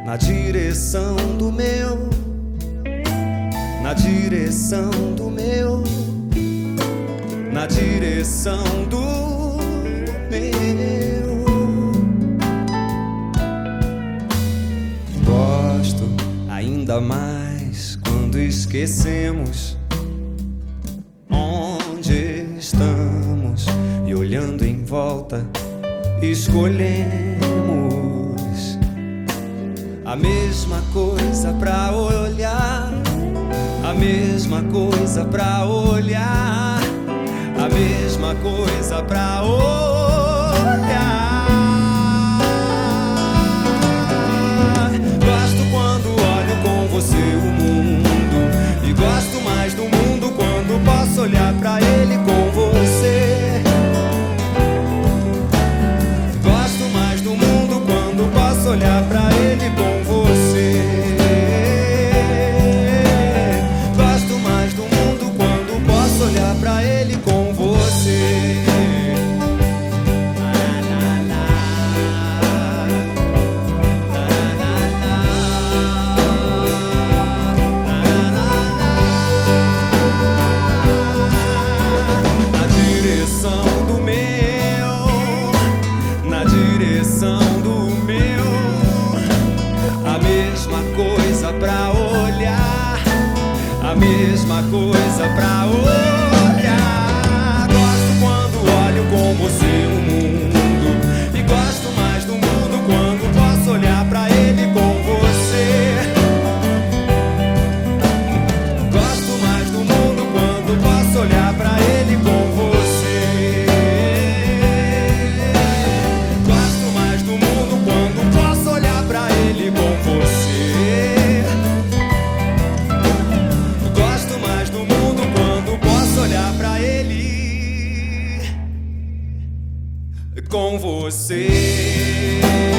na direção do meu, na direção do meu, na direção do meu. Gosto ainda mais quando esquecemos onde estamos e olhando em volta escolhemos a mesma coisa pra olhar, a mesma coisa pra olhar, a mesma coisa pra olhar. Gosto quando olho com você o mundo, e gosto mais do mundo quando posso olhar pra ele com você. Gosto mais do mundo quando posso olhar pra ele com você. Gosto mais do mundo quando posso olhar pra ele com você. Na direção do meu, na direção do meu, a mesma coisa pra olhar, a mesma coisa pra olhar. Gosto quando olho com você o mundo, e gosto mais do mundo quando posso olhar pra ele com você. Gosto mais do mundo quando posso olhar pra ele com você. Gosto mais do mundo quando posso olhar pra ele com você. Gosto mais do mundo quando posso olhar pra ele com você.